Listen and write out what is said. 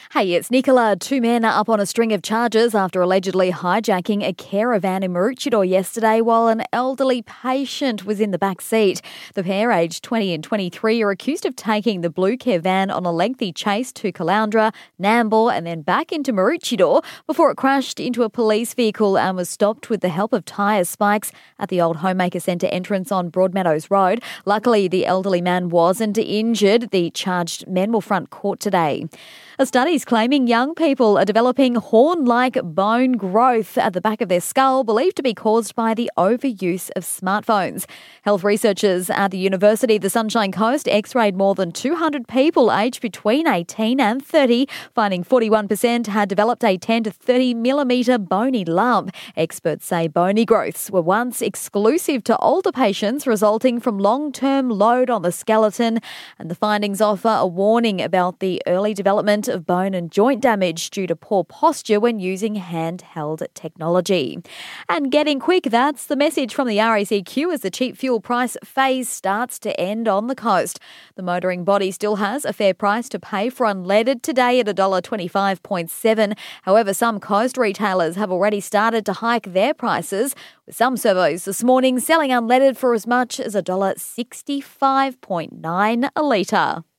Hey, it's Nicola. Two men are up on a string of charges after allegedly hijacking a caravan in Maroochydore yesterday while an elderly patient was in the back seat. The pair, aged 20 and 23, are accused of taking the blue care van on a lengthy chase to Caloundra, Nambour and then back into Maroochydore before it crashed into a police vehicle and was stopped with the help of tyre spikes at the old Homemaker Centre entrance on Broadmeadows Road. Luckily, the elderly man wasn't injured. The charged men will front court today. A study's claiming young people are developing horn-like bone growth at the back of their skull, believed to be caused by the overuse of smartphones. Health researchers at the University of the Sunshine Coast x-rayed more than 200 people aged between 18 and 30, finding 41% had developed a 10 to 30 millimetre bony lump. Experts say bony growths were once exclusive to older patients, resulting from long-term load on the skeleton, and the findings offer a warning about the early development of bone and joint damage due to poor posture when using handheld technology. And getting quick, that's the message from the RACQ as the cheap fuel price phase starts to end on the coast. The motoring body still has a fair price to pay for unleaded today at $1.25.7. However, some coast retailers have already started to hike their prices, with some servos this morning selling unleaded for as much as $1.65.9 a litre.